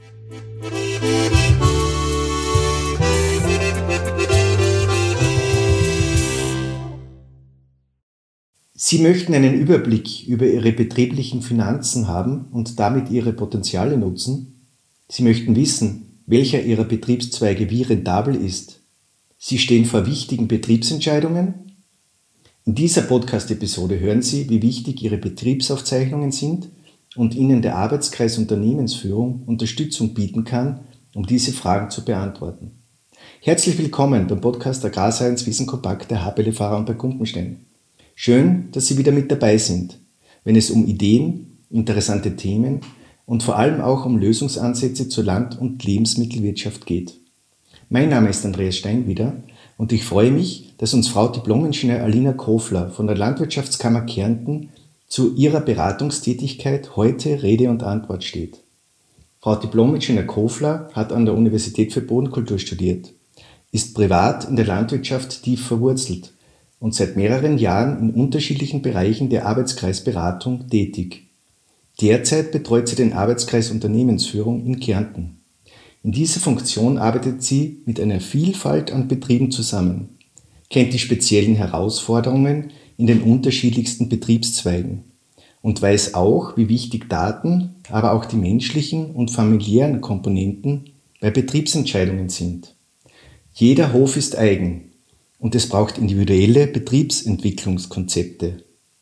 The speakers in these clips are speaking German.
Sie möchten einen Überblick über Ihre betrieblichen Finanzen haben und damit Ihre Potenziale nutzen. Sie möchten wissen, welcher Ihrer Betriebszweige wie rentabel ist. Sie stehen vor wichtigen Betriebsentscheidungen. In dieser Podcast-Episode hören Sie, wie wichtig Ihre Betriebsaufzeichnungen sind und Ihnen der Arbeitskreis Unternehmensführung Unterstützung bieten kann, um diese Fragen zu beantworten. Herzlich willkommen beim Podcast Agrarscience Wissen Kompakt der HPLV und bei Kumpenstein. Schön, dass Sie wieder mit dabei sind, wenn es um Ideen, interessante Themen und vor allem auch um Lösungsansätze zur Land- und Lebensmittelwirtschaft geht. Mein Name ist Andreas Steinwieder und ich freue mich, dass uns Frau Diplom-Ingenieur Alina Kofler von der Landwirtschaftskammer Kärnten zu ihrer Beratungstätigkeit heute Rede und Antwort steht. Frau Diplom-Ingenieur Kofler hat an der Universität für Bodenkultur studiert, ist privat in der Landwirtschaft tief verwurzelt und seit mehreren Jahren in unterschiedlichen Bereichen der Arbeitskreisberatung tätig. Derzeit betreut sie den Arbeitskreis Unternehmensführung in Kärnten. In dieser Funktion arbeitet sie mit einer Vielfalt an Betrieben zusammen, kennt die speziellen Herausforderungen in den unterschiedlichsten Betriebszweigen und weiß auch, wie wichtig Daten, aber auch die menschlichen und familiären Komponenten bei Betriebsentscheidungen sind. Jeder Hof ist eigen. Und es braucht individuelle Betriebsentwicklungskonzepte.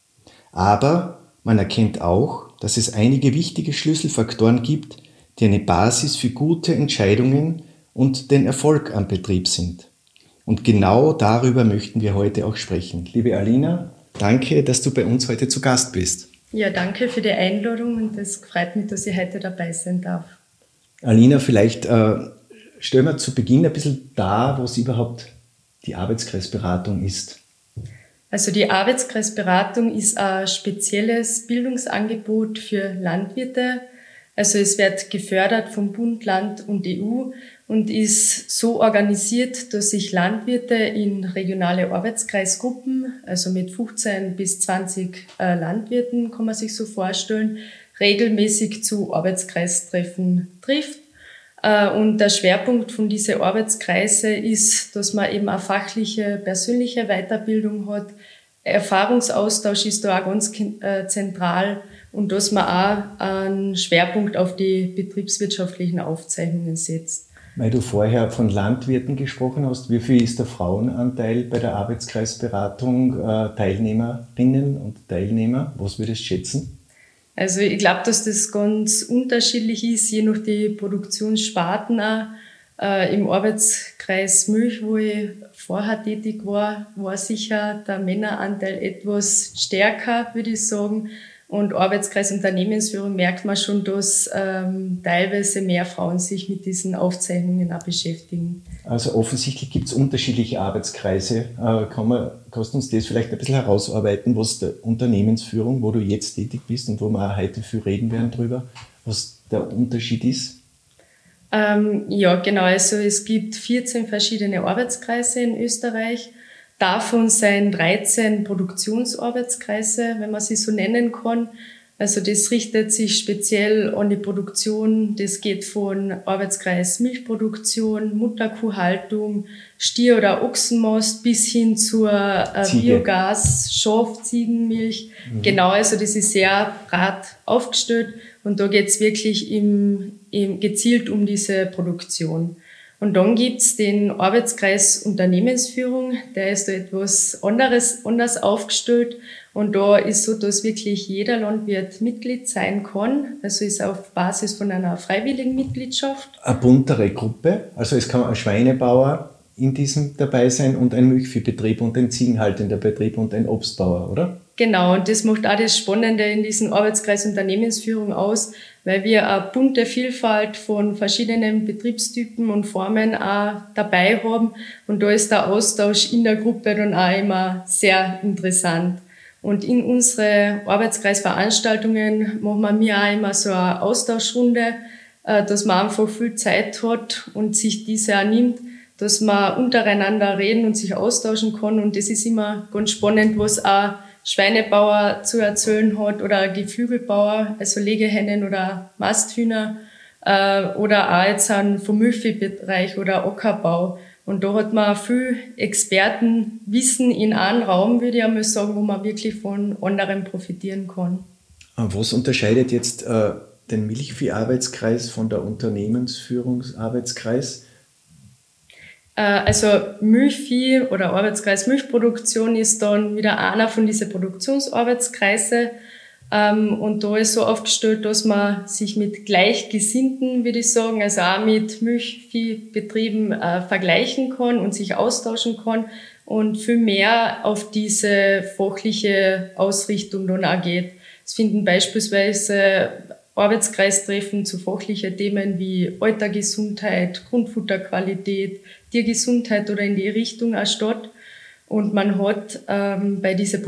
Aber man erkennt auch, dass es einige wichtige Schlüsselfaktoren gibt, die eine Basis für gute Entscheidungen und den Erfolg am Betrieb sind. Und genau darüber möchten wir heute auch sprechen. Liebe Alina, danke, dass du bei uns heute zu Gast bist. Ja, danke für die Einladung und es freut mich, dass ich heute dabei sein darf. Alina, vielleicht stellen wir zu Beginn ein bisschen dar, was überhaupt die Arbeitskreisberatung ist. Also die Arbeitskreisberatung ist ein spezielles Bildungsangebot für Landwirte. Also es wird gefördert vom Bund, Land und EU und ist so organisiert, dass sich Landwirte in regionale Arbeitskreisgruppen, also mit 15 bis 20 Landwirten, kann man sich so vorstellen, regelmäßig zu Arbeitskreistreffen trifft. Und der Schwerpunkt von diesen Arbeitskreise ist, dass man eben eine fachliche, persönliche Weiterbildung hat. Erfahrungsaustausch ist da auch ganz zentral und dass man auch einen Schwerpunkt auf die betriebswirtschaftlichen Aufzeichnungen setzt. Weil du vorher von Landwirten gesprochen hast, wie viel ist der Frauenanteil bei der Arbeitskreisberatung, Teilnehmerinnen und Teilnehmer? Was würdest du schätzen? Also ich glaube, dass das ganz unterschiedlich ist, je nach die Produktionssparten auch. Im Arbeitskreis Milch, wo ich vorher tätig war, war sicher der Männeranteil etwas stärker, würde ich sagen. Und Arbeitskreis Unternehmensführung merkt man schon, dass teilweise mehr Frauen sich mit diesen Aufzeichnungen auch beschäftigen. Also offensichtlich gibt es unterschiedliche Arbeitskreise. Kannst du uns das vielleicht ein bisschen herausarbeiten, was der Unternehmensführung, wo du jetzt tätig bist und wo wir auch heute viel reden werden drüber, was der Unterschied ist? Ja, genau. Also es gibt 14 verschiedene Arbeitskreise in Österreich. Davon sind 13 Produktionsarbeitskreise, wenn man sie so nennen kann. Also das richtet sich speziell an die Produktion. Das geht von Arbeitskreis Milchproduktion, Mutterkuhhaltung, Stier- oder Ochsenmast bis hin zur Biogas, Schaf, Ziegenmilch. Mhm. Genau, also das ist sehr breit aufgestellt und da geht's wirklich gezielt um diese Produktion. Und dann gibt's den Arbeitskreis Unternehmensführung, der ist da etwas anders aufgestellt. Und da ist so, dass wirklich jeder Landwirt Mitglied sein kann. Also ist auf Basis von einer freiwilligen Mitgliedschaft. Eine buntere Gruppe, also es kann ein Schweinebauer in diesem dabei sein und ein Milchviehbetrieb und ein ziegenhaltender Betrieb und ein Obstbauer, oder? Genau, und das macht auch das Spannende in diesem Arbeitskreis Unternehmensführung aus, weil wir eine bunte Vielfalt von verschiedenen Betriebstypen und Formen auch dabei haben. Und da ist der Austausch in der Gruppe dann auch immer sehr interessant. Und in unsere Arbeitskreisveranstaltungen machen wir auch immer so eine Austauschrunde, dass man einfach viel Zeit hat und sich diese auch nimmt, dass man untereinander reden und sich austauschen kann. Und das ist immer ganz spannend, was auch Schweinebauer zu erzählen hat oder Geflügelbauer, also Legehennen oder Masthühner. oder auch jetzt vom Milchviehbereich oder Ackerbau. Und da hat man viel Expertenwissen in einem Raum, würde ich einmal sagen, wo man wirklich von anderen profitieren kann. Was unterscheidet jetzt den Milchvieharbeitskreis von der Unternehmensführungsarbeitskreis? Also Milchvieh oder Arbeitskreis Milchproduktion ist dann wieder einer von diesen Produktionsarbeitskreise. Und da ist so aufgestellt, dass man sich mit Gleichgesinnten, würde ich sagen, also auch mit Milchviehbetrieben vergleichen kann und sich austauschen kann und viel mehr auf diese fachliche Ausrichtung dann auch geht. Es finden beispielsweise Arbeitskreistreffen zu fachlichen Themen wie Altergesundheit, Grundfutterqualität, Tiergesundheit oder in die Richtung auch statt. Und man hat bei diesen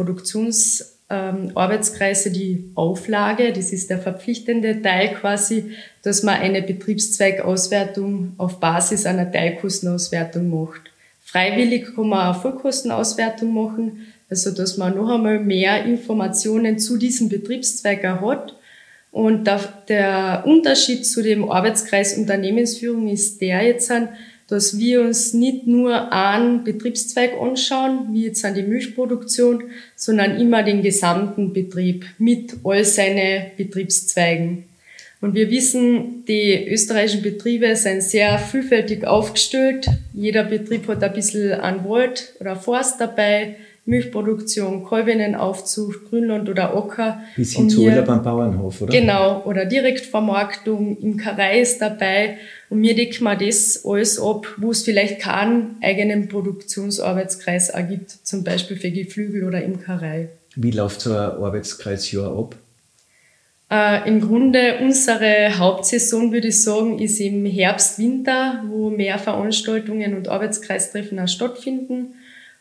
Arbeitskreise die Auflage, das ist der verpflichtende Teil quasi, dass man eine Betriebszweigauswertung auf Basis einer Teilkostenauswertung macht. Freiwillig kann man auch Vollkostenauswertung machen, also dass man noch einmal mehr Informationen zu diesem Betriebszweig hat. Und der Unterschied zu dem Arbeitskreis Unternehmensführung ist der jetzt, dass wir uns nicht nur einen Betriebszweig anschauen, wie jetzt an die Milchproduktion, sondern immer den gesamten Betrieb mit all seinen Betriebszweigen. Und wir wissen, die österreichischen Betriebe sind sehr vielfältig aufgestellt. Jeder Betrieb hat ein bisschen einen Wald oder Forst dabei, Milchproduktion, Kalbinnenaufzucht, Grünland oder Acker. Bis hin zu Urlaub am Bauernhof, oder? Genau, oder Direktvermarktung, Imkerei ist dabei. Und wir decken mal das alles ab, wo es vielleicht keinen eigenen Produktionsarbeitskreis auch gibt, zum Beispiel für Geflügel oder Imkerei. Wie läuft so ein Arbeitskreisjahr ab? Im Grunde unsere Hauptsaison, würde ich sagen, ist im Herbst, Winter, wo mehr Veranstaltungen und Arbeitskreistreffen auch stattfinden.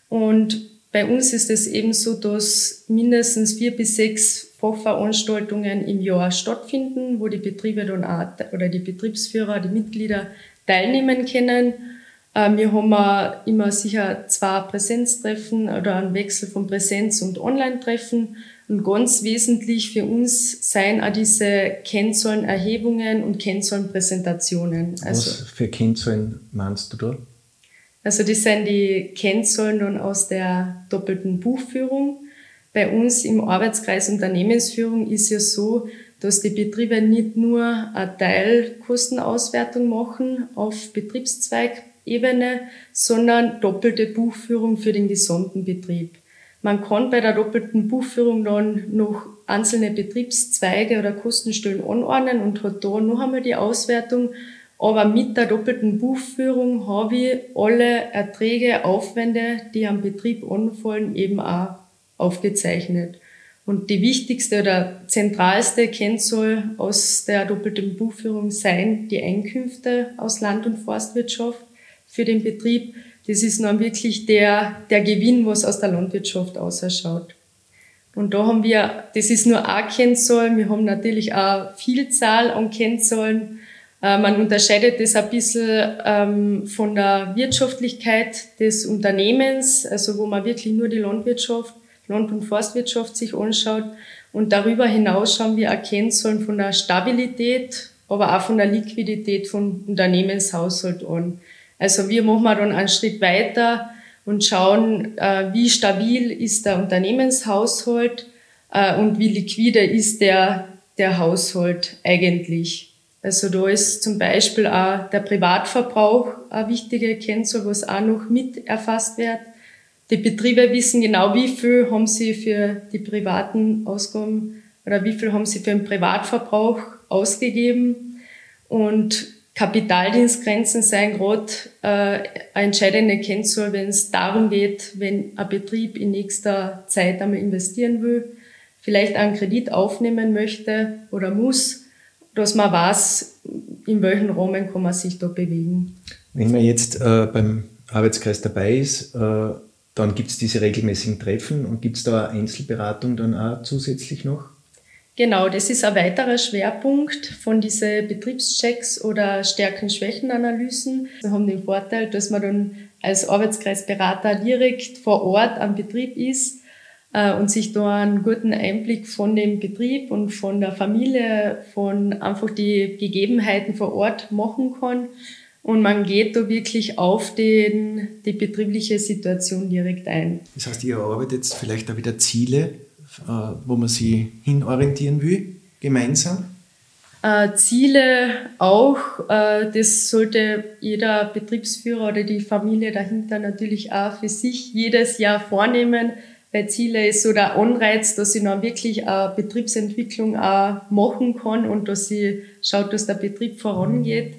Und bei uns ist es eben so, dass mindestens 4 bis 6 Fachveranstaltungen im Jahr stattfinden, wo die Betriebe dann auch, oder die Betriebsführer, die Mitglieder teilnehmen können. Wir haben immer sicher 2 Präsenztreffen oder einen Wechsel von Präsenz- und Online-Treffen. Und ganz wesentlich für uns seien auch diese Kennzahlenerhebungen und Kennzahlenpräsentationen. Was für Kennzahlen meinst du da? Also das sind die Kennzahlen dann aus der doppelten Buchführung. Bei uns im Arbeitskreis Unternehmensführung ist ja so, dass die Betriebe nicht nur eine Teilkostenauswertung machen auf Betriebszweigebene, sondern doppelte Buchführung für den gesamten Betrieb. Man kann bei der doppelten Buchführung dann noch einzelne Betriebszweige oder Kostenstellen anordnen und hat da noch einmal die Auswertung. Aber mit der doppelten Buchführung habe ich alle Erträge, Aufwände, die am Betrieb anfallen, eben auch aufgezeichnet. Und die wichtigste oder zentralste Kennzahl aus der doppelten Buchführung seien die Einkünfte aus Land- und Forstwirtschaft für den Betrieb. Das ist dann wirklich der Gewinn, was aus der Landwirtschaft ausschaut. Und da haben wir, das ist nur eine Kennzahl, wir haben natürlich auch Vielzahl an Kennzahlen. Man unterscheidet das ein bisschen von der Wirtschaftlichkeit des Unternehmens, also wo man wirklich nur die Landwirtschaft, Land- und Forstwirtschaft sich anschaut. Und darüber hinaus schauen wir auch Kennzahlen von der Stabilität, aber auch von der Liquidität vom Unternehmenshaushalt an. Also wir machen dann einen Schritt weiter und schauen, wie stabil ist der Unternehmenshaushalt und wie liquide ist der Haushalt eigentlich. Also da ist zum Beispiel auch der Privatverbrauch eine wichtige Kennzahl, was auch noch mit erfasst wird. Die Betriebe wissen genau, wie viel haben sie für die privaten Ausgaben oder wie viel haben sie für den Privatverbrauch ausgegeben. Und Kapitaldienstgrenzen seien gerade eine entscheidende Kennzahl, wenn es darum geht, wenn ein Betrieb in nächster Zeit einmal investieren will, vielleicht einen Kredit aufnehmen möchte oder muss, dass man weiß, in welchem Rahmen kann man sich da bewegen. Wenn man jetzt beim Arbeitskreis dabei ist, dann gibt es diese regelmäßigen Treffen und gibt es da eine Einzelberatung dann auch zusätzlich noch? Genau, das ist ein weiterer Schwerpunkt von diesen Betriebschecks oder Stärken-Schwächen-Analysen. Wir haben den Vorteil, dass man dann als Arbeitskreisberater direkt vor Ort am Betrieb ist. und sich da einen guten Einblick von dem Betrieb und von der Familie, von einfach die Gegebenheiten vor Ort machen kann. Und man geht da wirklich auf die betriebliche Situation direkt ein. Das heißt, ihr arbeitet jetzt vielleicht auch wieder Ziele, wo man sich hinorientieren will, gemeinsam? Ziele auch, das sollte jeder Betriebsführer oder die Familie dahinter natürlich auch für sich jedes Jahr vornehmen, weil Ziele ist so der Anreiz, dass ich dann wirklich eine Betriebsentwicklung auch machen kann und dass sie schaut, dass der Betrieb vorangeht.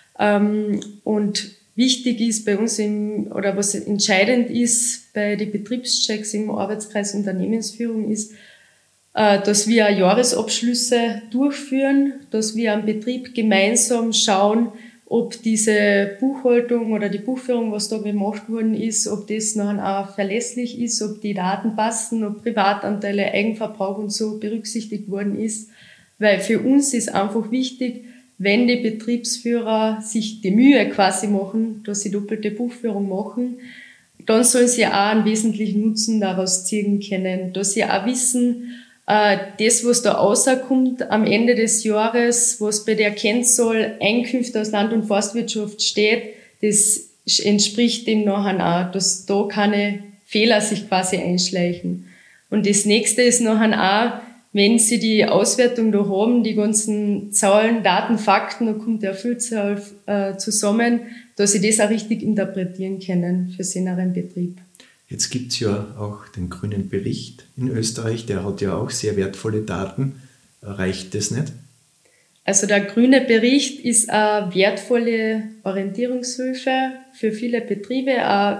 Und wichtig ist bei uns oder was entscheidend ist bei den Betriebschecks im Arbeitskreis Unternehmensführung ist, dass wir Jahresabschlüsse durchführen, dass wir am Betrieb gemeinsam schauen, ob diese Buchhaltung oder die Buchführung, was da gemacht worden ist, ob das nachher auch verlässlich ist, ob die Daten passen, ob Privatanteile, Eigenverbrauch und so berücksichtigt worden ist. Weil für uns ist einfach wichtig, wenn die Betriebsführer sich die Mühe quasi machen, dass sie doppelte Buchführung machen, dann sollen sie auch einen wesentlichen Nutzen daraus ziehen können, dass sie auch wissen, das, was da rauskommt am Ende des Jahres, was bei der Kennzahl Einkünfte aus Land- und Forstwirtschaft steht, das entspricht dem nachher auch, dass da keine Fehler sich quasi einschleichen. Und das nächste ist nachher auch, wenn Sie die Auswertung da haben, die ganzen Zahlen, Daten, Fakten, da kommt ja Vielzahl zusammen, dass Sie das auch richtig interpretieren können für Sie in Ihrem Betrieb. Jetzt gibt es ja auch den grünen Bericht in Österreich, der hat ja auch sehr wertvolle Daten. Reicht das nicht? Also der grüne Bericht ist eine wertvolle Orientierungshilfe für viele Betriebe,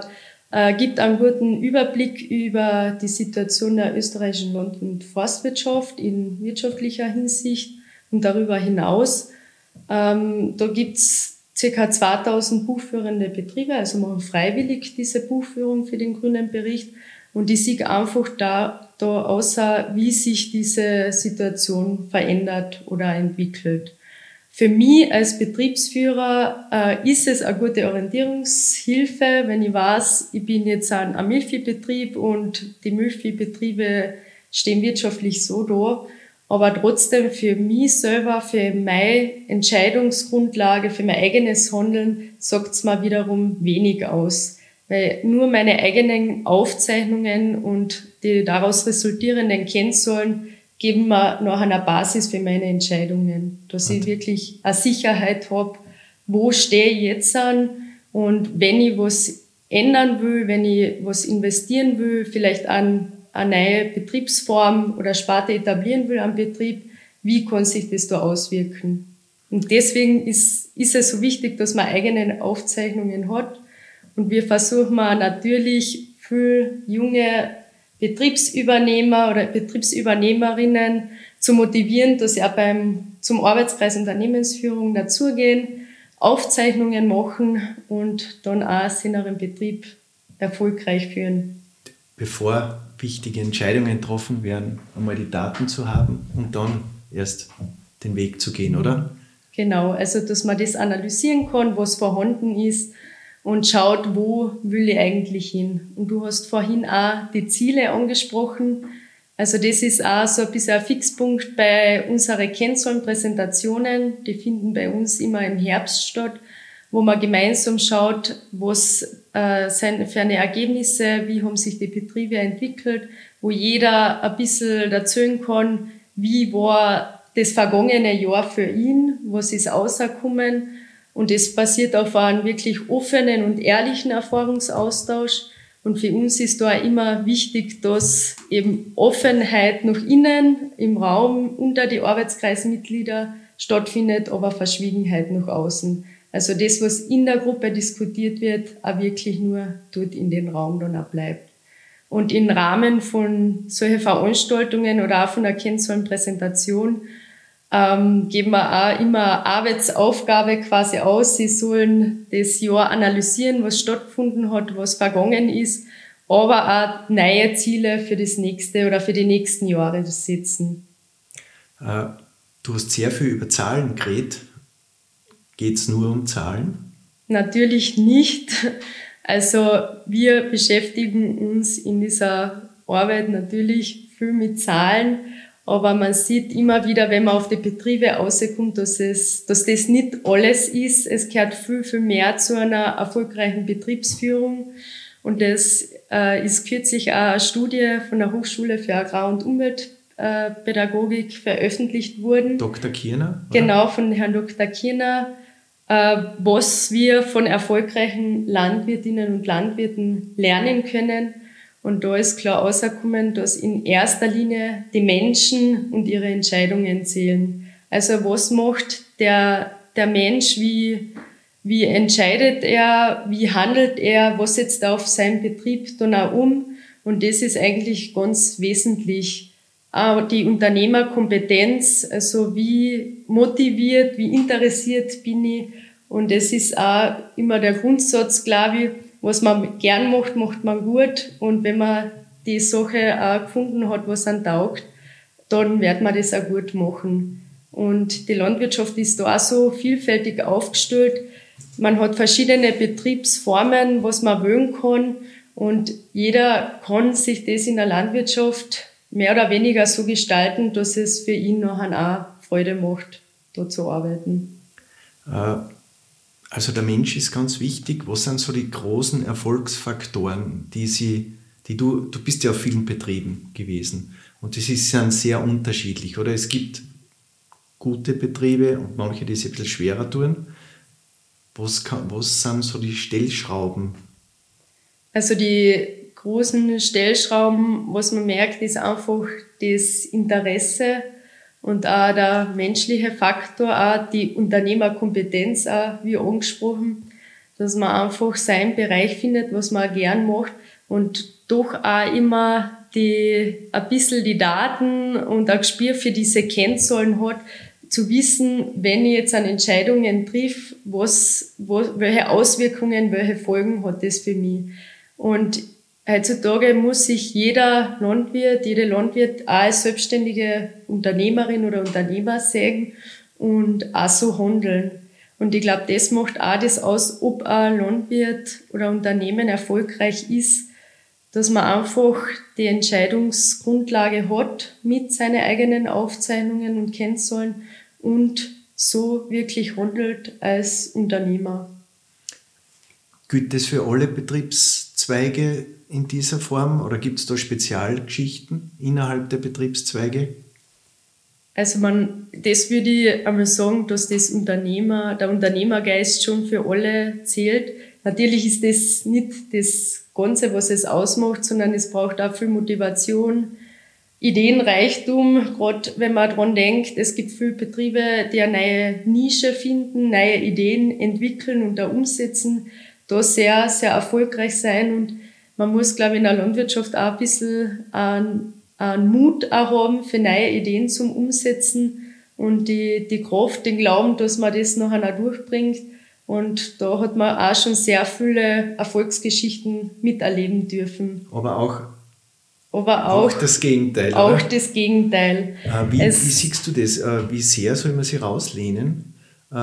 gibt einen guten Überblick über die Situation der österreichischen Land- und Forstwirtschaft in wirtschaftlicher Hinsicht und darüber hinaus. Da gibt's ca. 2000 buchführende Betriebe, also machen freiwillig diese Buchführung für den grünen Bericht. Und ich sehe einfach da außer, wie sich diese Situation verändert oder entwickelt. Für mich als Betriebsführer ist es eine gute Orientierungshilfe, wenn ich weiß, ich bin jetzt ein Milchviehbetrieb und die Milchviehbetriebe stehen wirtschaftlich so da. Aber trotzdem für mich selber, für meine Entscheidungsgrundlage, für mein eigenes Handeln, sagt es mir wiederum wenig aus. Weil nur meine eigenen Aufzeichnungen und die daraus resultierenden Kennzahlen geben mir noch eine Basis für meine Entscheidungen. Dass ich wirklich eine Sicherheit habe, wo stehe ich jetzt an und wenn ich was ändern will, wenn ich was investieren will, vielleicht an eine neue Betriebsform oder Sparte etablieren will am Betrieb, wie kann sich das da auswirken? Und deswegen ist es so wichtig, dass man eigene Aufzeichnungen hat. Und wir versuchen natürlich für junge Betriebsübernehmer oder Betriebsübernehmerinnen zu motivieren, dass sie auch zum Arbeitskreis Unternehmensführung dazugehen, Aufzeichnungen machen und dann auch in ihrem Betrieb erfolgreich führen. Bevor wichtige Entscheidungen getroffen werden, einmal die Daten zu haben und dann erst den Weg zu gehen, oder? Genau, also dass man das analysieren kann, was vorhanden ist und schaut, wo will ich eigentlich hin. Und du hast vorhin auch die Ziele angesprochen. Also das ist auch so ein bisschen ein Fixpunkt bei unseren Kennzahlenpräsentationen. Die finden bei uns immer im Herbst statt, wo man gemeinsam schaut, was sind für eine Ergebnisse, wie haben sich die Betriebe entwickelt, wo jeder ein bisschen erzählen kann, wie war das vergangene Jahr für ihn, was ist rausgekommen. Und es basiert auf einem wirklich offenen und ehrlichen Erfahrungsaustausch. Und für uns ist da immer wichtig, dass eben Offenheit nach innen im Raum unter die Arbeitskreismitglieder stattfindet, aber Verschwiegenheit nach außen. Also das, was in der Gruppe diskutiert wird, auch wirklich nur dort in den Raum dann auch bleibt. Und im Rahmen von solchen Veranstaltungen oder auch von der Kennzahlenpräsentation geben wir auch immer eine Arbeitsaufgabe quasi aus. Sie sollen das Jahr analysieren, was stattgefunden hat, was vergangen ist, aber auch neue Ziele für das nächste oder für die nächsten Jahre setzen. Du hast sehr viel über Zahlen geredet. Geht es nur um Zahlen? Natürlich nicht. Also wir beschäftigen uns in dieser Arbeit natürlich viel mit Zahlen, aber man sieht immer wieder, wenn man auf die Betriebe rauskommt, dass das nicht alles ist. Es gehört viel, viel mehr zu einer erfolgreichen Betriebsführung. Und das ist kürzlich auch eine Studie von der Hochschule für Agrar- und Umweltpädagogik veröffentlicht worden. Dr. Kierner? Oder? Genau, von Herrn Dr. Kierner, was wir von erfolgreichen Landwirtinnen und Landwirten lernen können. Und da ist klar rausgekommen, dass in erster Linie die Menschen und ihre Entscheidungen zählen. Also was macht der Mensch, wie entscheidet er, wie handelt er, was setzt er auf seinen Betrieb dann auch um. Und das ist eigentlich ganz wesentlich. Auch die Unternehmerkompetenz, also wie motiviert, wie interessiert bin ich. Und das ist auch immer der Grundsatz, glaube ich, was man gern macht, macht man gut. Und wenn man die Sache auch gefunden hat, was einem taugt, dann wird man das auch gut machen. Und die Landwirtschaft ist da auch so vielfältig aufgestellt. Man hat verschiedene Betriebsformen, was man wählen kann. Und jeder kann sich das in der Landwirtschaft mehr oder weniger so gestalten, dass es für ihn nachher auch Freude macht, da zu arbeiten. Also der Mensch ist ganz wichtig. Was sind so die großen Erfolgsfaktoren, du bist ja auf vielen Betrieben gewesen und das ist dann sehr unterschiedlich, oder? Es gibt gute Betriebe und manche, die es ein bisschen schwerer tun. Was sind so die Stellschrauben? Also die großen Stellschrauben, was man merkt, ist einfach das Interesse und auch der menschliche Faktor, auch die Unternehmerkompetenz, auch wie angesprochen, dass man einfach seinen Bereich findet, was man gern macht und doch auch immer ein bisschen die Daten und ein Gespür für diese Kennzahlen hat, zu wissen, wenn ich jetzt an Entscheidungen triff, welche Auswirkungen, welche Folgen hat das für mich. Und heutzutage muss sich jeder Landwirt, jede Landwirt auch als selbstständige Unternehmerin oder Unternehmer sehen und auch so handeln. Und ich glaube, das macht auch das aus, ob ein Landwirt oder Unternehmen erfolgreich ist, dass man einfach die Entscheidungsgrundlage hat mit seinen eigenen Aufzeichnungen und Kennzahlen und so wirklich handelt als Unternehmer. Gilt das für alle Betriebszweige in dieser Form oder gibt es da Spezialgeschichten innerhalb der Betriebszweige? Also das würde ich einmal sagen, dass der Unternehmergeist schon für alle zählt. Natürlich ist das nicht das Ganze, was es ausmacht, sondern es braucht auch viel Motivation, Ideenreichtum, gerade wenn man dran denkt, es gibt viele Betriebe, die eine neue Nische finden, neue Ideen entwickeln und da umsetzen, da sehr, sehr erfolgreich sein. Und man muss, glaube ich, in der Landwirtschaft auch ein bisschen einen Mut auch haben für neue Ideen zum Umsetzen und die Kraft, den Glauben, dass man das nachher auch durchbringt. Und da hat man auch schon sehr viele Erfolgsgeschichten miterleben dürfen. Aber auch das Gegenteil. Auch oder? das Gegenteil. Wie siehst du das? Wie sehr soll man sich rauslehnen?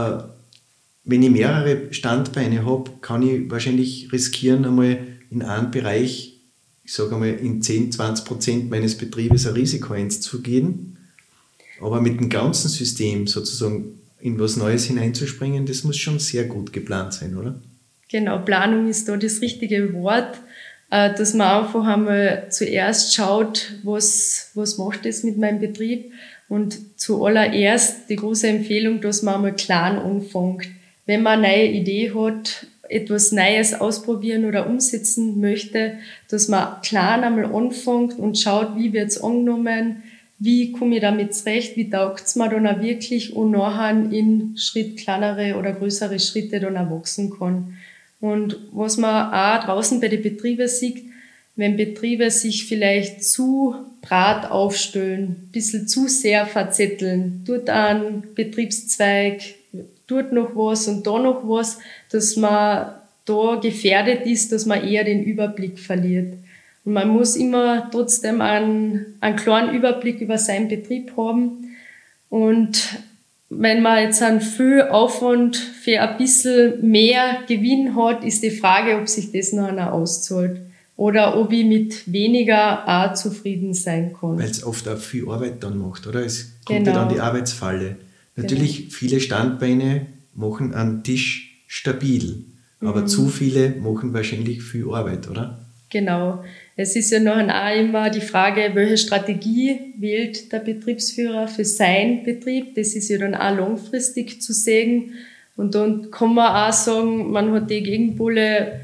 Wenn ich mehrere Standbeine habe, kann ich wahrscheinlich riskieren, einmal in einem Bereich, ich sage einmal, in 10-20% meines Betriebes ein Risiko einzugehen. Aber mit dem ganzen System sozusagen in was Neues hineinzuspringen, das muss schon sehr gut geplant sein, oder? Genau, Planung ist da das richtige Wort, dass man einfach einmal zuerst schaut, was macht das mit meinem Betrieb, und zuallererst die große Empfehlung, dass man einmal klein anfängt. Wenn man eine neue Idee hat, etwas Neues ausprobieren oder umsetzen möchte, dass man klein einmal anfängt und schaut, wie wird es angenommen, wie komme ich damit zurecht, wie taugt es mir dann auch wirklich und nachher in kleinere oder größere Schritte dann auch wachsen kann. Und was man auch draußen bei den Betrieben sieht, wenn Betriebe sich vielleicht zu breit aufstellen, ein bisschen zu sehr verzetteln, dort ein Betriebszweig, dort noch was und da noch was, dass man da gefährdet ist, dass man eher den Überblick verliert. Und man muss immer trotzdem einen klaren Überblick über seinen Betrieb haben. Und wenn man jetzt einen viel Aufwand für ein bisschen mehr Gewinn hat, ist die Frage, ob sich das noch auszahlt. oder ob ich mit weniger auch zufrieden sein kann. Weil es oft auch viel Arbeit dann macht, oder? Es kommt ja dann die Arbeitsfalle. Natürlich, viele Standbeine machen einen Tisch stabil, aber zu viele machen wahrscheinlich viel Arbeit, oder? Genau. Es ist ja noch auch immer die Frage, welche Strategie wählt der Betriebsführer für seinen Betrieb. Das ist ja dann auch langfristig zu sehen. Und dann kann man auch sagen, man hat die Gegenpole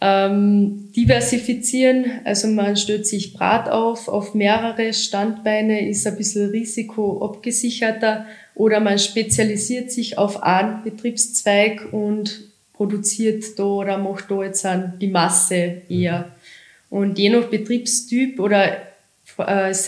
diversifizieren. Also man stellt sich breit auf mehrere Standbeine, ist ein bisschen risikoabgesicherter, oder man spezialisiert sich auf einen Betriebszweig und produziert da oder macht da jetzt die Masse eher. Und je nach Betriebstyp oder es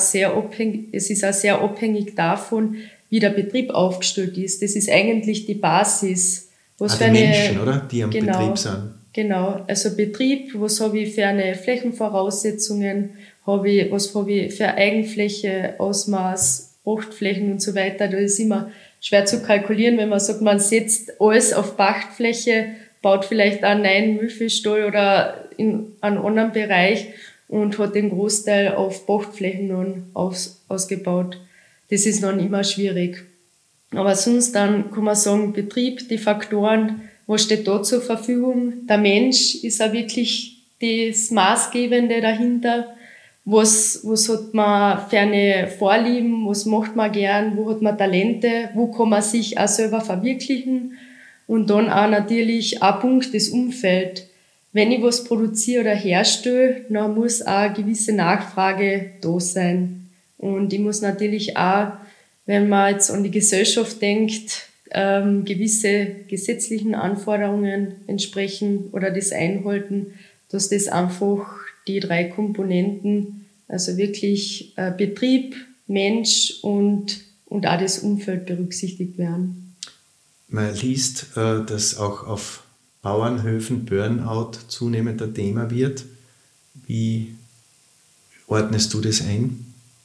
ist auch sehr abhängig davon, wie der Betrieb aufgestellt ist. Das ist eigentlich die Basis. Was für die Menschen, oder? Die am Betrieb sind. Genau. Also Betrieb, was habe ich für eine Flächenvoraussetzungen, was habe ich für Eigenfläche, Ausmaß, Pachtflächen und so weiter. Das ist immer schwer zu kalkulieren, wenn man sagt, man setzt alles auf Pachtfläche, baut vielleicht einen neuen Milchviehstall oder in einem anderen Bereich und hat den Großteil auf Pachtflächen nun ausgebaut. Das ist dann immer schwierig. Aber sonst dann kann man sagen, Betrieb, die Faktoren, was steht da zur Verfügung? Der Mensch ist auch wirklich das Maßgebende dahinter. Was hat man für eine Vorlieben? Was macht man gern? Wo hat man Talente? Wo kann man sich auch selber verwirklichen? Und dann auch natürlich ein Punkt, das Umfeld. Wenn ich was produziere oder herstelle, dann muss auch eine gewisse Nachfrage da sein. Und ich muss natürlich auch, wenn man jetzt an die Gesellschaft denkt, gewisse gesetzlichen Anforderungen entsprechen oder das einhalten, dass das einfach die 3 Komponenten, also wirklich Betrieb, Mensch und auch das Umfeld berücksichtigt werden. Man liest, dass auch auf Bauernhöfen Burnout zunehmend ein Thema wird. Wie ordnest du das ein?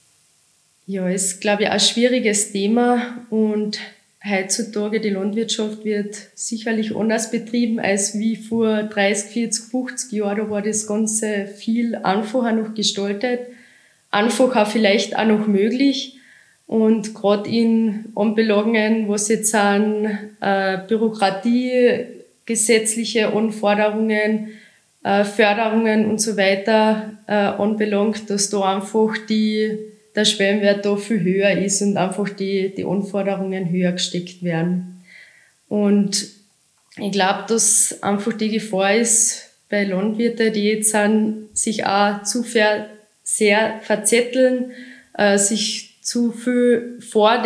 Ja, ist, glaube ich, ein schwieriges Thema und heutzutage die Landwirtschaft wird sicherlich anders betrieben als wie vor 30, 40, 50 Jahren. Da war das Ganze viel einfacher noch gestaltet, einfacher vielleicht auch noch möglich. Und gerade in Anbelangen, was jetzt an Bürokratie, gesetzliche Anforderungen, Förderungen und so weiter anbelangt, dass da einfach der Schwellenwert da viel höher ist und einfach die Anforderungen höher gesteckt werden. Und ich glaube, dass einfach die Gefahr ist bei Landwirten, die jetzt sich auch sehr verzetteln, sich zu viel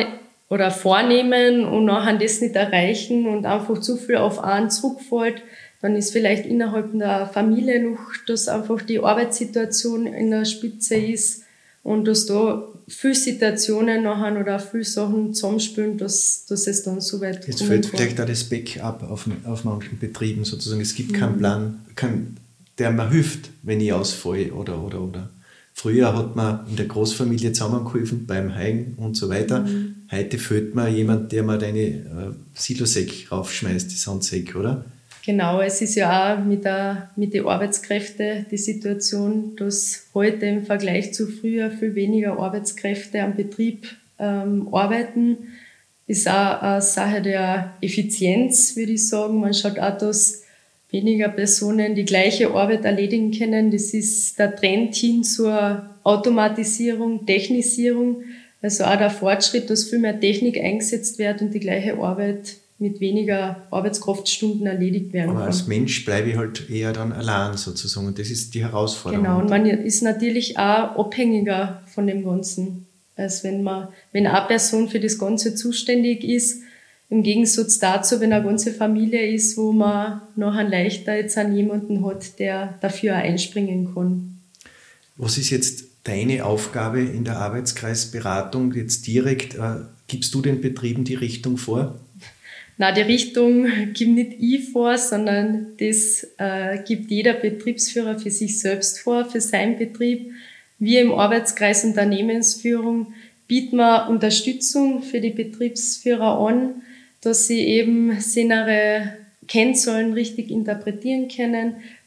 vornehmen und nachher das nicht erreichen und einfach zu viel auf einen zurückfällt. Dann ist vielleicht innerhalb der Familie noch, dass einfach die Arbeitssituation in der Spitze ist und dass da viele Situationen nachher oder viele Sachen zusammenspielen, dass es dann so weit kommt. Es fehlt vielleicht auch das Backup auf manchen Betrieben sozusagen. Es gibt keinen Plan, der mir hilft, wenn ich ausfalle oder. Früher hat man in der Großfamilie zusammengeholfen beim Heigen und so weiter. Heute fehlt mir jemand, der mir deine Silosäcke raufschmeißt, die Sandsäcke, oder? Genau, es ist ja auch mit den Arbeitskräften die Situation, dass heute im Vergleich zu früher viel weniger Arbeitskräfte am Betrieb arbeiten. Ist auch eine Sache der Effizienz, würde ich sagen. Man schaut auch, dass weniger Personen die gleiche Arbeit erledigen können. Das ist der Trend hin zur Automatisierung, Technisierung. Also auch der Fortschritt, dass viel mehr Technik eingesetzt wird und die gleiche Arbeit mit weniger Arbeitskraftstunden erledigt werden kann. Aber als Mensch bleibe ich halt eher dann allein sozusagen und das ist die Herausforderung. Genau, und man ist natürlich auch abhängiger von dem Ganzen, als wenn eine Person für das Ganze zuständig ist, im Gegensatz dazu, wenn eine ganze Familie ist, wo man nachher leichter jetzt an jemanden hat, der dafür auch einspringen kann. Was ist jetzt deine Aufgabe in der Arbeitskreisberatung jetzt direkt? Gibst du den Betrieben die Richtung vor? Nein, die Richtung gibt nicht ich vor, sondern das gibt jeder Betriebsführer für sich selbst vor, für seinen Betrieb. Wir im Arbeitskreis Unternehmensführung bieten wir Unterstützung für die Betriebsführer an, dass sie eben ihre Kennzahlen richtig interpretieren können,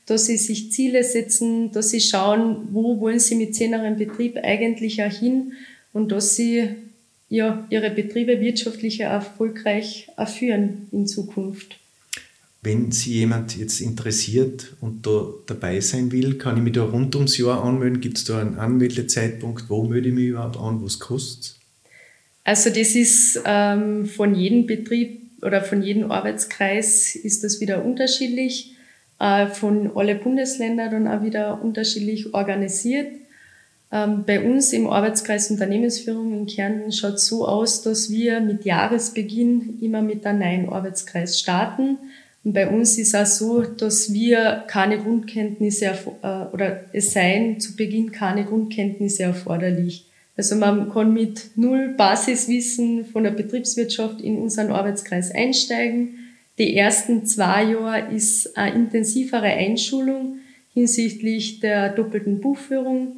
dass sie sich Ziele setzen, dass sie schauen, wo wollen sie mit 10 Betrieb eigentlich auch hin und dass sie ihre Betriebe wirtschaftlich erfolgreich führen in Zukunft. Wenn sich jemand jetzt interessiert und da dabei sein will, kann ich mich da rund ums Jahr anmelden? Gibt es da einen Anmeldezeitpunkt? Wo melde ich mich überhaupt an? Was kostet es? Also das ist von jedem Betrieb oder von jedem Arbeitskreis ist das wieder unterschiedlich. Von alle Bundesländer dann auch wieder unterschiedlich organisiert. Bei uns im Arbeitskreis Unternehmensführung in Kärnten schaut es so aus, dass wir mit Jahresbeginn immer mit einem neuen Arbeitskreis starten. Und bei uns ist auch so, dass wir keine Grundkenntnisse oder es seien zu Beginn keine Grundkenntnisse erforderlich. Also man kann mit 0 Basiswissen von der Betriebswirtschaft in unseren Arbeitskreis einsteigen. Die ersten 2 Jahre ist eine intensivere Einschulung hinsichtlich der doppelten Buchführung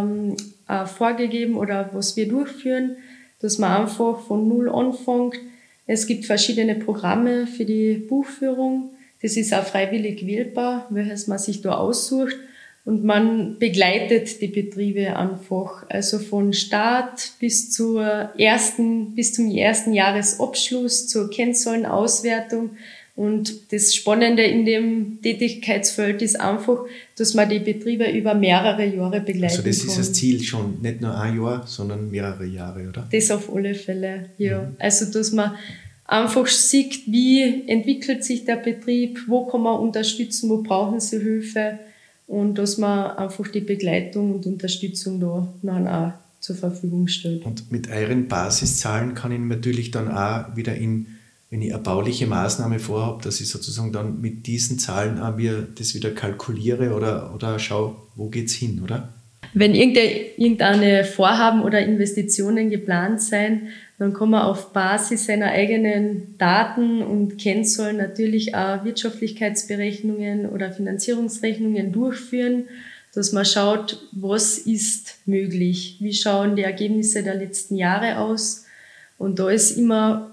vorgegeben oder was wir durchführen, dass man einfach von 0 anfängt. Es gibt verschiedene Programme für die Buchführung. Das ist auch freiwillig wählbar, welches man sich da aussucht. Und man begleitet die Betriebe einfach, also von Start bis zum ersten Jahresabschluss, zur Kennzahlenauswertung. Und das Spannende in dem Tätigkeitsfeld ist einfach, dass man die Betriebe über mehrere Jahre begleiten kann. Also das ist das Ziel schon, nicht nur ein Jahr, sondern mehrere Jahre, oder? Das auf alle Fälle, ja. Also dass man einfach sieht, wie entwickelt sich der Betrieb, wo kann man unterstützen, wo brauchen sie Hilfe und dass man einfach die Begleitung und Unterstützung da dann auch zur Verfügung stellt. Und mit euren Basiszahlen kann ich natürlich dann auch wieder wenn ich eine bauliche Maßnahme vorhabe, dass ich sozusagen dann mit diesen Zahlen auch mir das wieder kalkuliere oder schaue, wo geht's hin, oder? Wenn irgendeine Vorhaben oder Investitionen geplant sein, dann kann man auf Basis seiner eigenen Daten und Kennzahlen natürlich auch Wirtschaftlichkeitsberechnungen oder Finanzierungsrechnungen durchführen, dass man schaut, was ist möglich, wie schauen die Ergebnisse der letzten Jahre aus. Und da ist immer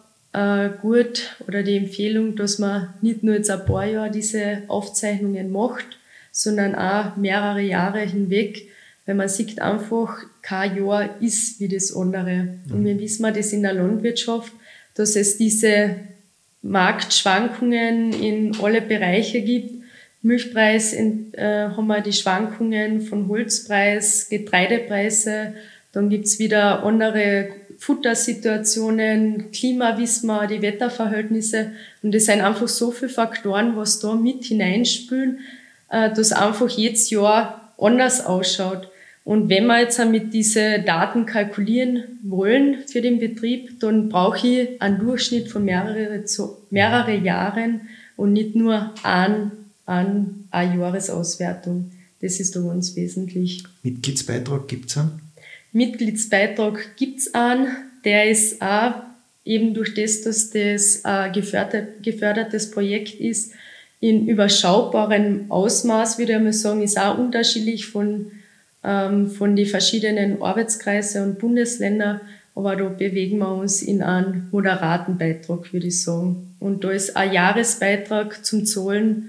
gut oder die Empfehlung, dass man nicht nur jetzt ein paar Jahre diese Aufzeichnungen macht, sondern auch mehrere Jahre hinweg, weil man sieht einfach, kein Jahr ist wie das andere. Und wir wissen das in der Landwirtschaft, dass es diese Marktschwankungen in alle Bereiche gibt. Milchpreis haben wir die Schwankungen von Holzpreis, Getreidepreise, dann gibt's wieder andere Futtersituationen, Klima wissen wir, die Wetterverhältnisse. Und es sind einfach so viele Faktoren, was da mit hineinspülen, dass einfach jedes Jahr anders ausschaut. Und wenn wir jetzt mit diesen Daten kalkulieren wollen für den Betrieb, dann brauche ich einen Durchschnitt von mehrere Jahren und nicht nur eine Jahresauswertung. Das ist da ganz wesentlich. Mitgliedsbeitrag gibt's einen? Mitgliedsbeitrag gibt's einen. Der ist auch eben durch das, dass das ein gefördertes Projekt ist, in überschaubarem Ausmaß, würde ich mal sagen, ist auch unterschiedlich von den verschiedenen Arbeitskreisen und Bundesländern, aber da bewegen wir uns in einem moderaten Beitrag, würde ich sagen. Und da ist ein Jahresbeitrag zum Zahlen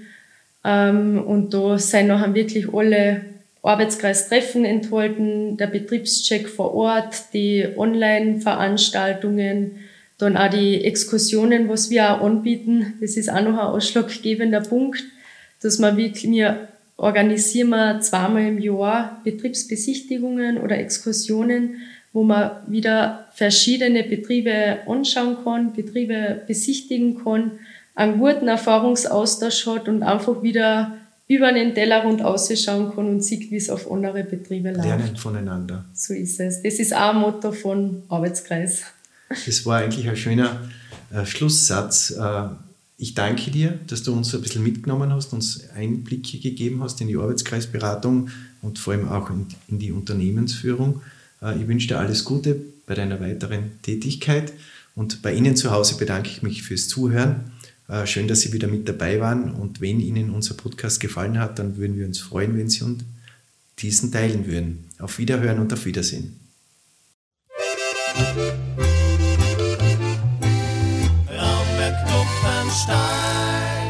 und da sind nachher wirklich alle Arbeitskreistreffen enthalten, der Betriebscheck vor Ort, die Online-Veranstaltungen, dann auch die Exkursionen, was wir auch anbieten. Das ist auch noch ein ausschlaggebender Punkt, dass wir organisieren 2-mal im Jahr Betriebsbesichtigungen oder Exkursionen, wo man wieder verschiedene Betriebe anschauen kann, Betriebe besichtigen kann, einen guten Erfahrungsaustausch hat und einfach wieder über den Tellerrand ausschauen kann und sieht, wie es auf andere Betriebe läuft. Lernen voneinander. So ist es. Das ist auch ein Motto von Arbeitskreis. Das war eigentlich ein schöner Schlusssatz. Ich danke dir, dass du uns ein bisschen mitgenommen hast, uns Einblicke gegeben hast in die Arbeitskreisberatung und vor allem auch in die Unternehmensführung. Ich wünsche dir alles Gute bei deiner weiteren Tätigkeit und bei Ihnen zu Hause bedanke ich mich fürs Zuhören. Schön, dass Sie wieder mit dabei waren und wenn Ihnen unser Podcast gefallen hat, dann würden wir uns freuen, wenn Sie diesen teilen würden. Auf Wiederhören und auf Wiedersehen. Raumberg Kupfenstein.